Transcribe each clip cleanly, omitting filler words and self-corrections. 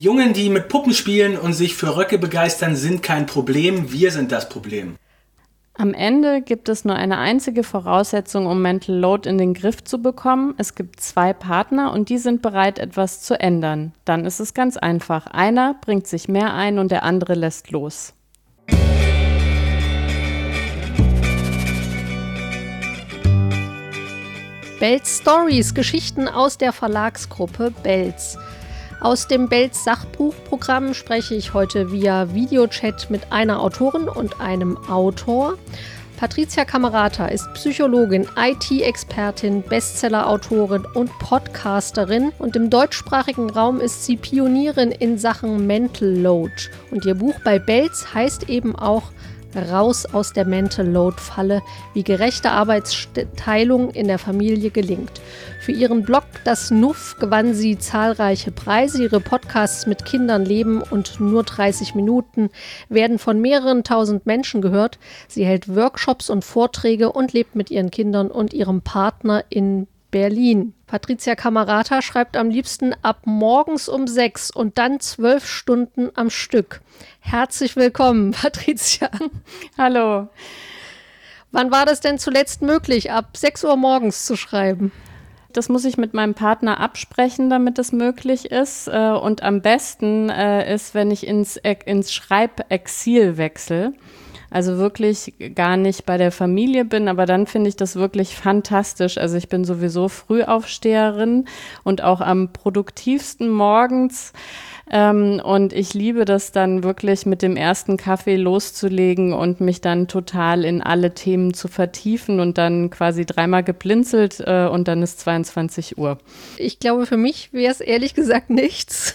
Jungen, die mit Puppen spielen und sich für Röcke begeistern, sind kein Problem. Wir sind das Problem. Am Ende gibt es nur eine einzige Voraussetzung, um Mental Load in den Griff zu bekommen. Es gibt 2 Partner und die sind bereit, etwas zu ändern. Dann ist es ganz einfach. Einer bringt sich mehr ein und der andere lässt los. Belz Stories, Geschichten aus der Verlagsgruppe Belz. Aus dem Belz Sachbuchprogramm spreche ich heute via Videochat mit einer Autorin und einem Autor. Patricia Camerata ist Psychologin, IT-Expertin, Bestseller-Autorin und Podcasterin und im deutschsprachigen Raum ist sie Pionierin in Sachen Mental Load. Und ihr Buch bei Belz heißt eben auch Raus aus der Mental Load-Falle, wie gerechte Arbeitsteilung in der Familie gelingt. Für ihren Blog Das Nuff gewann sie zahlreiche Preise. Ihre Podcasts mit Kindern leben und nur 30 Minuten werden von mehreren tausend Menschen gehört. Sie hält Workshops und Vorträge und lebt mit ihren Kindern und ihrem Partner in Berlin. Patricia Camerata schreibt am liebsten ab morgens um 6 und dann 12 Stunden am Stück. Herzlich willkommen, Patricia. Hallo. Wann war das denn zuletzt möglich, ab 6 Uhr morgens zu schreiben? Das muss ich mit meinem Partner absprechen, damit es möglich ist. Und am besten ist, wenn ich ins Schreibexil wechsle. Also wirklich gar nicht bei der Familie bin, aber dann finde ich das wirklich fantastisch. Also ich bin sowieso Frühaufsteherin und auch am produktivsten morgens. Und ich liebe das dann wirklich mit dem ersten Kaffee loszulegen und mich dann total in alle Themen zu vertiefen und dann quasi 3-mal geblinzelt und dann ist 22 Uhr. Ich glaube, für mich wäre es ehrlich gesagt nichts.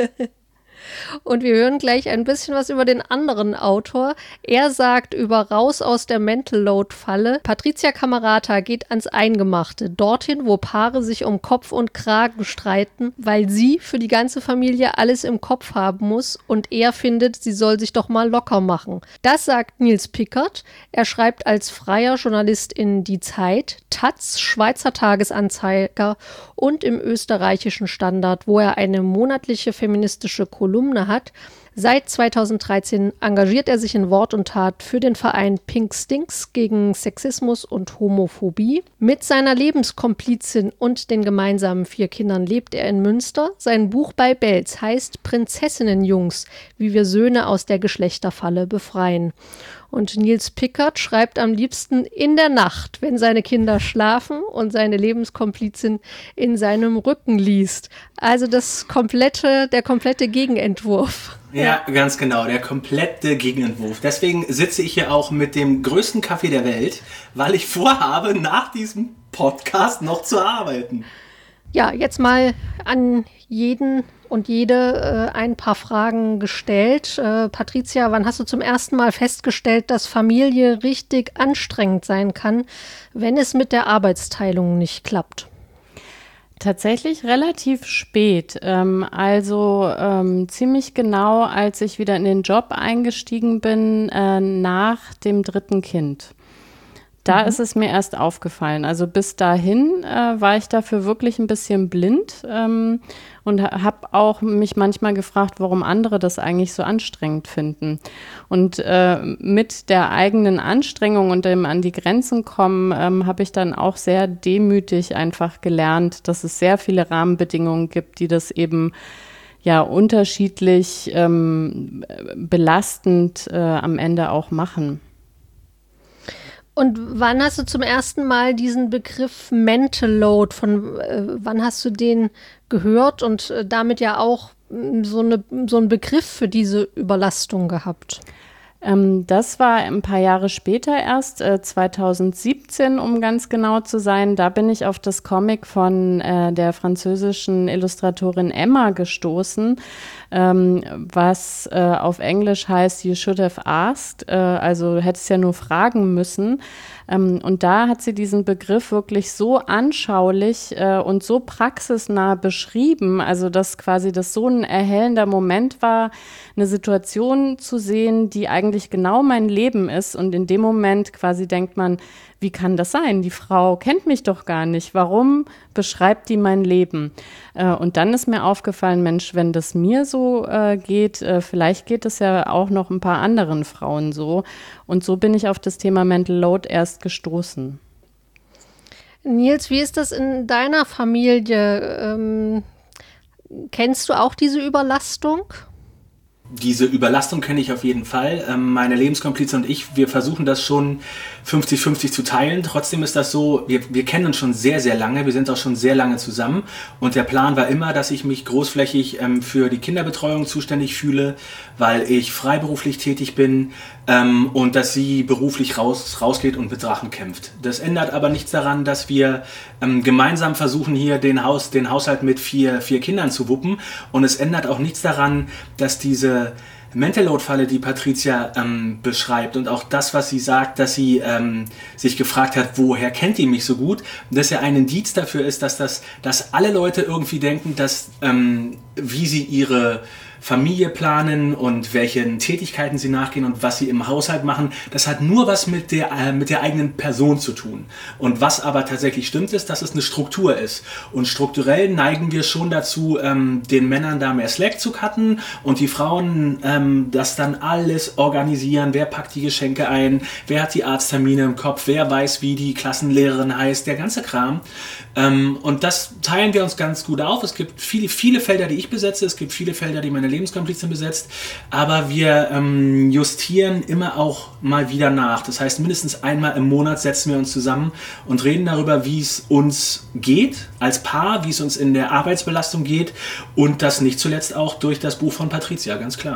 Und wir hören gleich ein bisschen was über den anderen Autor. Er sagt über Raus aus der Mental Load-Falle: Patricia Camerata geht ans Eingemachte, dorthin, wo Paare sich um Kopf und Kragen streiten, weil sie für die ganze Familie alles im Kopf haben muss und er findet, sie soll sich doch mal locker machen. Das sagt Nils Pickert. Er schreibt als freier Journalist in Die Zeit, taz, Schweizer Tagesanzeiger und im österreichischen Standard, wo er eine monatliche feministische Kolumne hat. Seit 2013 engagiert er sich in Wort und Tat für den Verein Pink Stinks gegen Sexismus und Homophobie. Mit seiner Lebenskomplizin und den gemeinsamen 4 Kindern lebt er in Münster. Sein Buch bei Belz heißt Prinzessinnenjungs, wie wir Söhne aus der Geschlechterfalle befreien. Und Nils Pickert schreibt am liebsten in der Nacht, wenn seine Kinder schlafen und seine Lebenskomplizin in seinem Rücken liest. Also der komplette Gegenentwurf. Ja, ganz genau, der komplette Gegenentwurf. Deswegen sitze ich hier auch mit dem größten Kaffee der Welt, weil ich vorhabe, nach diesem Podcast noch zu arbeiten. Ja, jetzt mal an jeden und jede ein paar Fragen gestellt. Patricia, wann hast du zum ersten Mal festgestellt, dass Familie richtig anstrengend sein kann, wenn es mit der Arbeitsteilung nicht klappt? Tatsächlich relativ spät, ziemlich genau, als ich wieder in den Job eingestiegen bin, nach dem 3. Kind. Da ist es mir erst aufgefallen. Also bis dahin war ich dafür wirklich ein bisschen blind und habe auch mich manchmal gefragt, warum andere das eigentlich so anstrengend finden. Und mit der eigenen Anstrengung und dem an die Grenzen kommen, habe ich dann auch sehr demütig einfach gelernt, dass es sehr viele Rahmenbedingungen gibt, die das eben ja unterschiedlich belastend am Ende auch machen. Und wann hast du zum ersten Mal diesen Begriff Mental Load, wann hast du den gehört und damit ja auch so einen Begriff für diese Überlastung gehabt? Das war ein paar Jahre später erst, 2017, um ganz genau zu sein. Da bin ich auf das Comic von der französischen Illustratorin Emma gestoßen, was auf Englisch heißt You should have asked, also hättest ja nur fragen müssen. Und da hat sie diesen Begriff wirklich so anschaulich und so praxisnah beschrieben, also dass quasi das so ein erhellender Moment war, eine Situation zu sehen, die eigentlich eigentlich genau mein Leben ist. Und in dem Moment quasi denkt man, wie kann das sein? Die Frau kennt mich doch gar nicht. Warum beschreibt die mein Leben? Und dann ist mir aufgefallen, Mensch, wenn das mir so geht, vielleicht geht es ja auch noch ein paar anderen Frauen so. Und so bin ich auf das Thema Mental Load erst gestoßen. Nils, wie ist das in deiner Familie? Kennst du auch diese Überlastung? Diese Überlastung kenne ich auf jeden Fall. Meine Lebenskomplize und ich, wir versuchen das schon 50-50 zu teilen. Trotzdem ist das so, wir kennen uns schon sehr, sehr lange. Wir sind auch schon sehr lange zusammen. Und der Plan war immer, dass ich mich großflächig für die Kinderbetreuung zuständig fühle, weil ich freiberuflich tätig bin und dass sie beruflich rausgeht und mit Drachen kämpft. Das ändert aber nichts daran, dass wir gemeinsam versuchen, hier den Haushalt mit vier Kindern zu wuppen. Und es ändert auch nichts daran, dass diese Mental Load-Falle, die Patricia beschreibt und auch das, was sie sagt, dass sie sich gefragt hat, woher kennt die mich so gut, dass ja ein Indiz dafür ist, dass alle Leute irgendwie denken, dass wie sie ihre Familie planen und welchen Tätigkeiten sie nachgehen und was sie im Haushalt machen, das hat nur was mit der eigenen Person zu tun. Und was aber tatsächlich stimmt, ist, dass es eine Struktur ist. Und strukturell neigen wir schon dazu, den Männern da mehr Slack zu cutten und die Frauen das dann alles organisieren. Wer packt die Geschenke ein? Wer hat die Arzttermine im Kopf? Wer weiß, wie die Klassenlehrerin heißt? Der ganze Kram. Und das teilen wir uns ganz gut auf. Es gibt viele Felder, die ich besetze. Es gibt viele Felder, die meine Lebenskomplizin besetzt. Aber wir justieren immer auch mal wieder nach. Das heißt, mindestens einmal im Monat setzen wir uns zusammen und reden darüber, wie es uns geht als Paar, wie es uns in der Arbeitsbelastung geht. Und das nicht zuletzt auch durch das Buch von Patricia, ganz klar.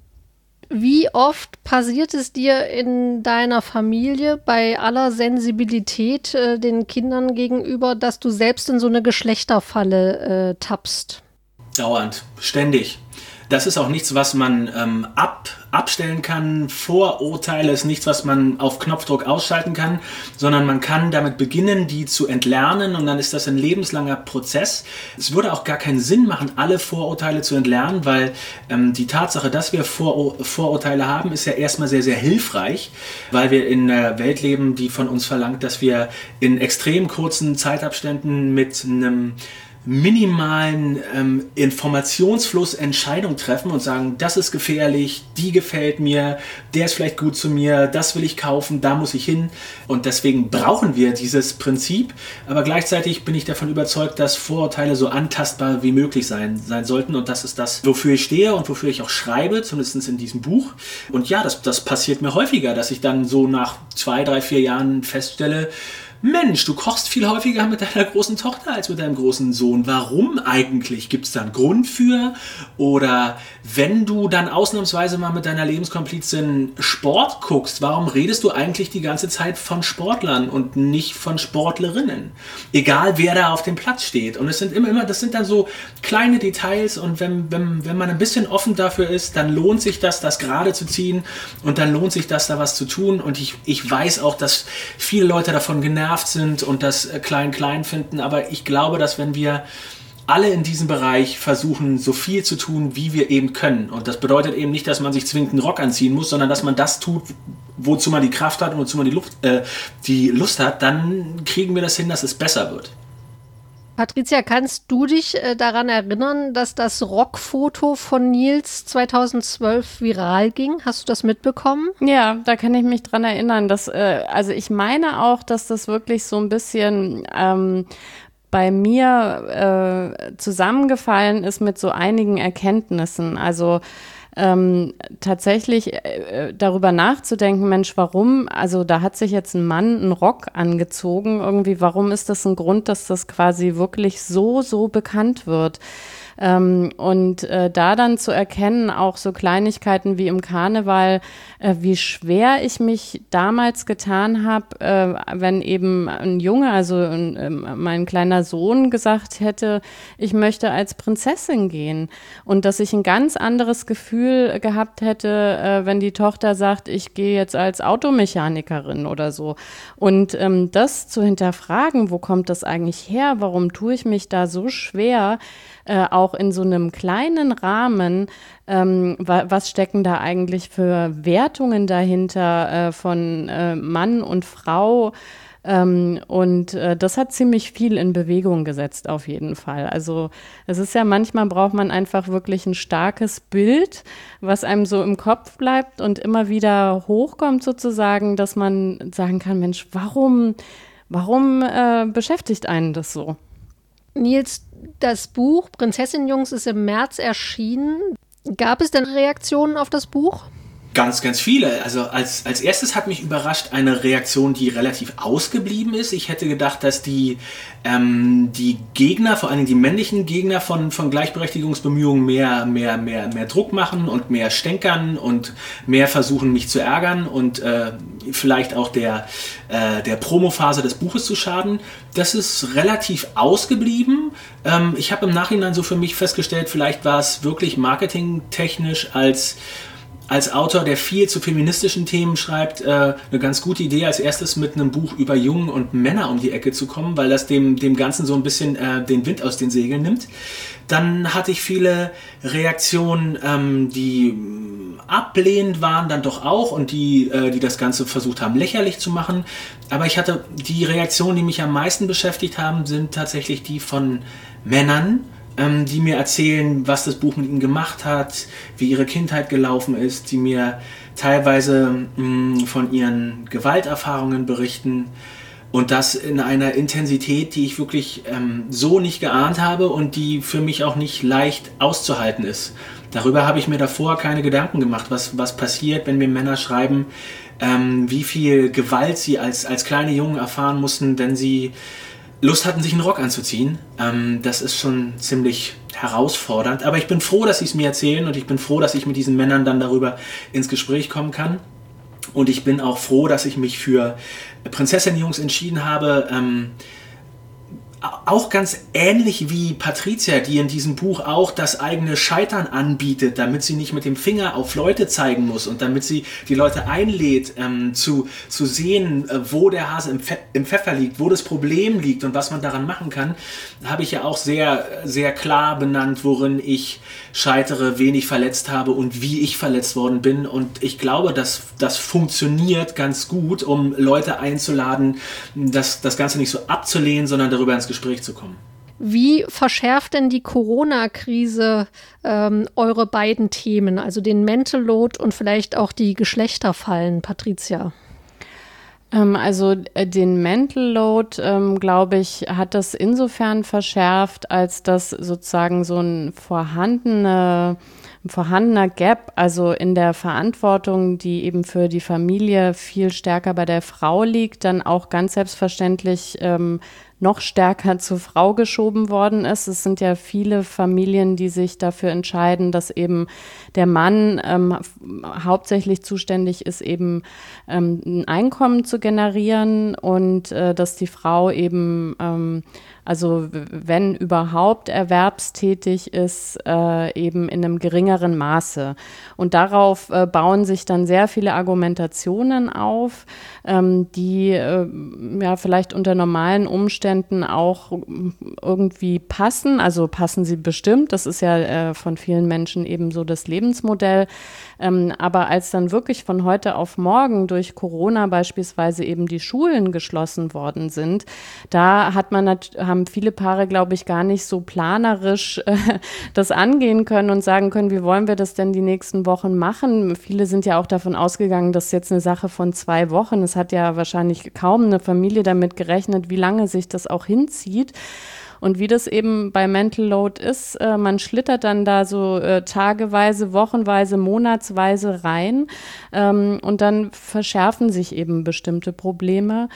Wie oft passiert es dir in deiner Familie bei aller Sensibilität den Kindern gegenüber, dass du selbst in so eine Geschlechterfalle tappst? Dauernd, ständig. Das ist auch nichts, was man abstellen kann. Vorurteile ist nichts, was man auf Knopfdruck ausschalten kann, sondern man kann damit beginnen, die zu entlernen und dann ist das ein lebenslanger Prozess. Es würde auch gar keinen Sinn machen, alle Vorurteile zu entlernen, weil die Tatsache, dass wir Vorurteile haben, ist ja erstmal sehr, sehr hilfreich, weil wir in einer Welt leben, die von uns verlangt, dass wir in extrem kurzen Zeitabständen mit einem minimalen Informationsfluss Entscheidungen treffen und sagen, das ist gefährlich, die gefällt mir, der ist vielleicht gut zu mir, das will ich kaufen, da muss ich hin. Und deswegen brauchen wir dieses Prinzip. Aber gleichzeitig bin ich davon überzeugt, dass Vorurteile so antastbar wie möglich sein sollten. Und das ist das, wofür ich stehe und wofür ich auch schreibe, zumindest in diesem Buch. Und ja, das passiert mir häufiger, dass ich dann so nach 2, 3, 4 Jahren feststelle, Mensch, du kochst viel häufiger mit deiner großen Tochter als mit deinem großen Sohn. Warum eigentlich? Gibt es da einen Grund für? Oder wenn du dann ausnahmsweise mal mit deiner Lebenskomplizin Sport guckst, warum redest du eigentlich die ganze Zeit von Sportlern und nicht von Sportlerinnen? Egal, wer da auf dem Platz steht. Und es sind das sind dann so kleine Details und wenn man ein bisschen offen dafür ist, dann lohnt sich das gerade zu ziehen und dann lohnt sich das, da was zu tun. Und ich weiß auch, dass viele Leute davon genervt sind und das klein finden, aber ich glaube, dass wenn wir alle in diesem Bereich versuchen, so viel zu tun, wie wir eben können, und das bedeutet eben nicht, dass man sich zwingend einen Rock anziehen muss, sondern dass man das tut, wozu man die Kraft hat und wozu man die Lust hat, dann kriegen wir das hin, dass es besser wird. Patricia, kannst du dich daran erinnern, dass das Rockfoto von Nils 2012 viral ging? Hast du das mitbekommen? Ja, da kann ich mich dran erinnern. Dass, also ich meine auch, dass das wirklich so ein bisschen bei mir zusammengefallen ist mit so einigen Erkenntnissen. Also tatsächlich darüber nachzudenken, Mensch, warum, also da hat sich jetzt ein Mann einen Rock angezogen, irgendwie, warum ist das ein Grund, dass das quasi wirklich so bekannt wird? Und da dann zu erkennen, auch so Kleinigkeiten wie im Karneval, wie schwer ich mich damals getan habe, wenn eben ein Junge, also mein kleiner Sohn gesagt hätte, ich möchte als Prinzessin gehen. Und dass ich ein ganz anderes Gefühl gehabt hätte, wenn die Tochter sagt, ich gehe jetzt als Automechanikerin oder so. Und das zu hinterfragen, wo kommt das eigentlich her, warum tue ich mich da so schwer, auch in so einem kleinen Rahmen, was stecken da eigentlich für Wertungen dahinter von Mann und Frau. Und das hat ziemlich viel in Bewegung gesetzt, auf jeden Fall. Also es ist ja manchmal braucht man einfach wirklich ein starkes Bild, was einem so im Kopf bleibt und immer wieder hochkommt sozusagen, dass man sagen kann, Mensch, warum beschäftigt einen das so? Nils, das Buch Prinzessin-Jungs ist im März erschienen. Gab es denn Reaktionen auf das Buch? Ganz, ganz viele. Also als erstes hat mich überrascht eine Reaktion, die relativ ausgeblieben ist. Ich hätte gedacht, dass die Gegner, vor allem die männlichen Gegner von Gleichberechtigungsbemühungen mehr Druck machen und mehr stänkern und mehr versuchen, mich zu ärgern und vielleicht auch der Promophase des Buches zu schaden. Das ist relativ ausgeblieben. Ich habe im Nachhinein so für mich festgestellt, vielleicht war es wirklich marketingtechnisch als Autor, der viel zu feministischen Themen schreibt, eine ganz gute Idee, als erstes mit einem Buch über Jungen und Männer um die Ecke zu kommen, weil das dem Ganzen so ein bisschen den Wind aus den Segeln nimmt. Dann hatte ich viele Reaktionen, die ablehnend waren dann doch auch und die das Ganze versucht haben, lächerlich zu machen. Aber ich hatte die Reaktionen, die mich am meisten beschäftigt haben, sind tatsächlich die von Männern, die mir erzählen, was das Buch mit ihnen gemacht hat, wie ihre Kindheit gelaufen ist, die mir teilweise von ihren Gewalterfahrungen berichten und das in einer Intensität, die ich wirklich so nicht geahnt habe und die für mich auch nicht leicht auszuhalten ist. Darüber habe ich mir davor keine Gedanken gemacht, was passiert, wenn mir Männer schreiben, wie viel Gewalt sie als kleine Jungen erfahren mussten, wenn sie Lust hatten, sich einen Rock anzuziehen. Das ist schon ziemlich herausfordernd. Aber ich bin froh, dass sie es mir erzählen und ich bin froh, dass ich mit diesen Männern dann darüber ins Gespräch kommen kann. Und ich bin auch froh, dass ich mich für Prinzessin-Jungs entschieden habe. Auch ganz ähnlich wie Patricia, die in diesem Buch auch das eigene Scheitern anbietet, damit sie nicht mit dem Finger auf Leute zeigen muss und damit sie die Leute einlädt, zu sehen, wo der Hase im Pfeffer liegt, wo das Problem liegt und was man daran machen kann, habe ich ja auch sehr, sehr klar benannt, worin ich scheitere, wen ich verletzt habe und wie ich verletzt worden bin. Und ich glaube, dass das funktioniert ganz gut, um Leute einzuladen, das Ganze nicht so abzulehnen, sondern darüber ins Gespräch zu kommen. Wie verschärft denn die Corona-Krise eure beiden Themen, also den Mental Load und vielleicht auch die Geschlechterfallen, Patricia? Also den Mental Load, glaube ich, hat das insofern verschärft, als dass sozusagen so ein vorhandener Gap, also in der Verantwortung, die eben für die Familie viel stärker bei der Frau liegt, dann auch ganz selbstverständlich noch stärker zur Frau geschoben worden ist. Es sind ja viele Familien, die sich dafür entscheiden, dass eben der Mann hauptsächlich zuständig ist, eben ein Einkommen zu generieren und dass die Frau eben also wenn überhaupt erwerbstätig ist, eben in einem geringeren Maße. Und darauf bauen sich dann sehr viele Argumentationen auf, die ja vielleicht unter normalen Umständen auch irgendwie passen. Also passen sie bestimmt. Das ist ja von vielen Menschen eben so das Lebensmodell. Aber als dann wirklich von heute auf morgen durch Corona beispielsweise eben die Schulen geschlossen worden sind, da haben viele Paare, glaube ich, gar nicht so planerisch das angehen können und sagen können, wie wollen wir das denn die nächsten Wochen machen? Viele sind ja auch davon ausgegangen, das ist jetzt eine Sache von 2 Wochen. Es hat ja wahrscheinlich kaum eine Familie damit gerechnet, wie lange sich das auch hinzieht. Und wie das eben bei Mental Load ist, man schlittert dann da so tageweise, wochenweise, monatsweise rein und dann verschärfen sich eben bestimmte Probleme.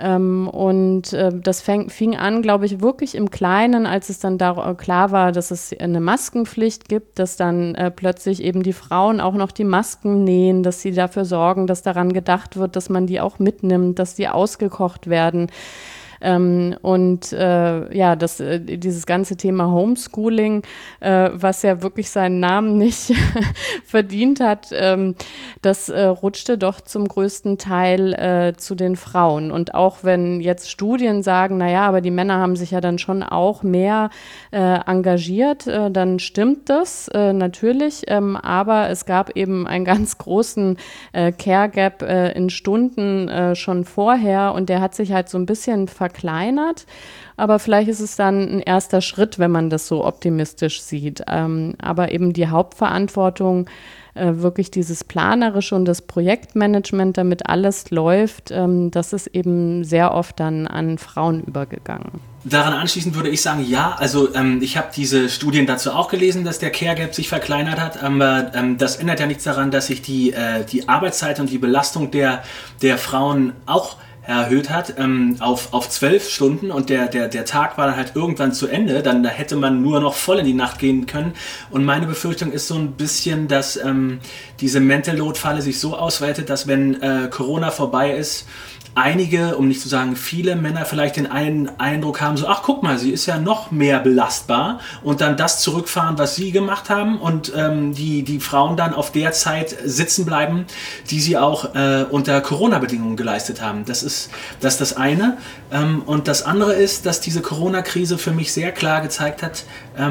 Das fing an, glaube ich, wirklich im Kleinen, als es dann klar war, dass es eine Maskenpflicht gibt, dass dann plötzlich eben die Frauen auch noch die Masken nähen, dass sie dafür sorgen, dass daran gedacht wird, dass man die auch mitnimmt, dass die ausgekocht werden. Dieses ganze Thema Homeschooling, was ja wirklich seinen Namen nicht verdient hat, das rutschte doch zum größten Teil zu den Frauen. Und auch wenn jetzt Studien sagen, naja, aber die Männer haben sich ja dann schon auch mehr engagiert, dann stimmt das natürlich, aber es gab eben einen ganz großen Care Gap in Stunden schon vorher und der hat sich halt so ein bisschen verkleinert. Aber vielleicht ist es dann ein erster Schritt, wenn man das so optimistisch sieht. Aber eben die Hauptverantwortung, wirklich dieses Planerische und das Projektmanagement, damit alles läuft, das ist eben sehr oft dann an Frauen übergegangen. Daran anschließend würde ich sagen, ja, also ich habe diese Studien dazu auch gelesen, dass der Care Gap sich verkleinert hat, aber das ändert ja nichts daran, dass sich die Arbeitszeit und die Belastung der Frauen auch erhöht hat auf 12 Stunden und der Tag war dann halt irgendwann zu Ende, dann da hätte man nur noch voll in die Nacht gehen können und meine Befürchtung ist so ein bisschen, dass diese Mental Load Falle sich so ausweitet, dass wenn Corona vorbei ist, einige, um nicht zu sagen viele Männer vielleicht den Eindruck haben, so, ach guck mal, sie ist ja noch mehr belastbar und dann das zurückfahren, was sie gemacht haben und die Frauen dann auf der Zeit sitzen bleiben, die sie auch unter Corona-Bedingungen geleistet haben. Das ist das eine. Und das andere ist, dass diese Corona-Krise für mich sehr klar gezeigt hat,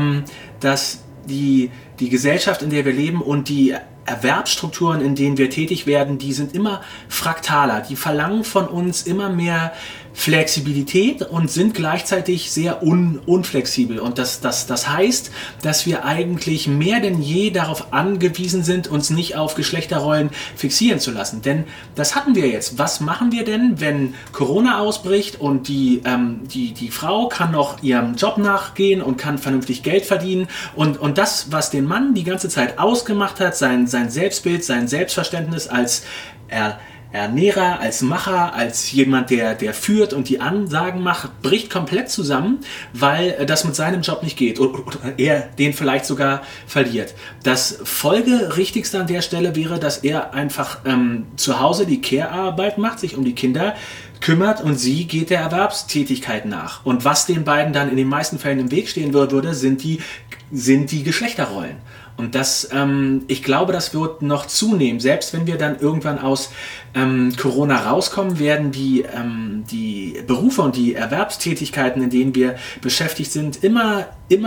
dass die Gesellschaft, in der wir leben und die Erwerbsstrukturen, in denen wir tätig werden, die sind immer fraktaler. Die verlangen von uns immer mehr Flexibilität und sind gleichzeitig sehr unflexibel. Und das heißt, dass wir eigentlich mehr denn je darauf angewiesen sind, uns nicht auf Geschlechterrollen fixieren zu lassen. Denn das hatten wir jetzt. Was machen wir denn, wenn Corona ausbricht und die Frau kann noch ihrem Job nachgehen und kann vernünftig Geld verdienen und das, was den Mann die ganze Zeit ausgemacht hat, sein Selbstbild, sein Selbstverständnis als Ernährer, als Macher, als jemand, der führt und die Ansagen macht, bricht komplett zusammen, weil das mit seinem Job nicht geht oder er den vielleicht sogar verliert. Das Folgerichtigste an der Stelle wäre, dass er einfach zu Hause die Care-Arbeit macht, sich um die Kinder kümmert und sie geht der Erwerbstätigkeit nach. Und was den beiden dann in den meisten Fällen im Weg stehen würde, sind die Geschlechterrollen. Und ich glaube, das wird noch zunehmen. Selbst wenn wir dann irgendwann aus Corona rauskommen, werden die Berufe und die Erwerbstätigkeiten, in denen wir beschäftigt sind, immer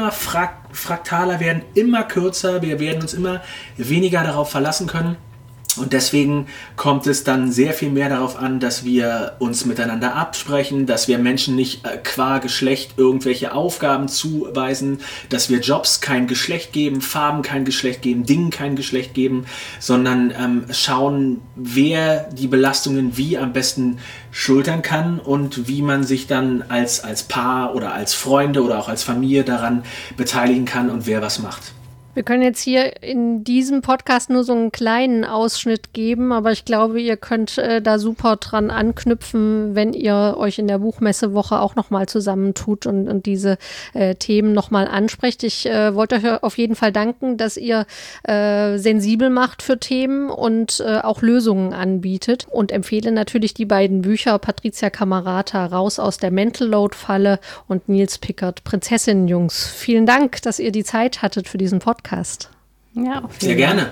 fraktaler werden, immer kürzer. Wir werden uns immer weniger darauf verlassen können. Und deswegen kommt es dann sehr viel mehr darauf an, dass wir uns miteinander absprechen, dass wir Menschen nicht qua Geschlecht irgendwelche Aufgaben zuweisen, dass wir Jobs kein Geschlecht geben, Farben kein Geschlecht geben, Dingen kein Geschlecht geben, sondern schauen, wer die Belastungen wie am besten schultern kann und wie man sich dann als Paar oder als Freunde oder auch als Familie daran beteiligen kann und wer was macht. Wir können jetzt hier in diesem Podcast nur so einen kleinen Ausschnitt geben, aber ich glaube, ihr könnt da super dran anknüpfen, wenn ihr euch in der Buchmessewoche auch nochmal zusammentut und diese Themen nochmal ansprecht. Ich wollte euch auf jeden Fall danken, dass ihr sensibel macht für Themen und auch Lösungen anbietet und empfehle natürlich die beiden Bücher Patricia Camerata, Raus aus der Mental Load Falle und Nils Pickert, Prinzessinnenjungs. Vielen Dank, dass ihr die Zeit hattet für diesen Podcast. Ja, sehr gerne.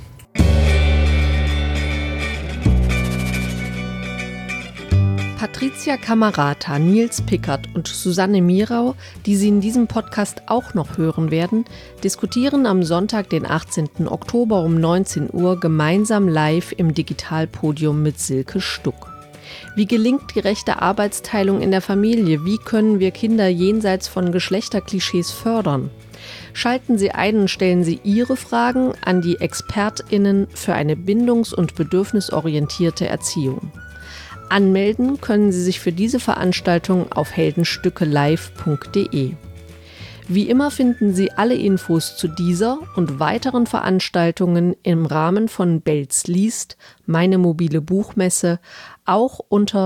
Patricia Camerata, Nils Pickert und Susanne Mirau, die Sie in diesem Podcast auch noch hören werden, diskutieren am Sonntag, den 18. Oktober um 19 Uhr gemeinsam live im Digitalpodium mit Silke Stuck. Wie gelingt gerechte Arbeitsteilung in der Familie? Wie können wir Kinder jenseits von Geschlechterklischees fördern? Schalten Sie ein und stellen Sie Ihre Fragen an die ExpertInnen für eine bindungs- und bedürfnisorientierte Erziehung. Anmelden können Sie sich für diese Veranstaltung auf heldenstückelive.de. Wie immer finden Sie alle Infos zu dieser und weiteren Veranstaltungen im Rahmen von Belz liest, meine mobile Buchmesse, auch unter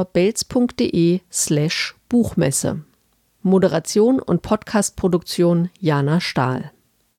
belz.de/Buchmesse. Moderation und Podcastproduktion Jana Stahl.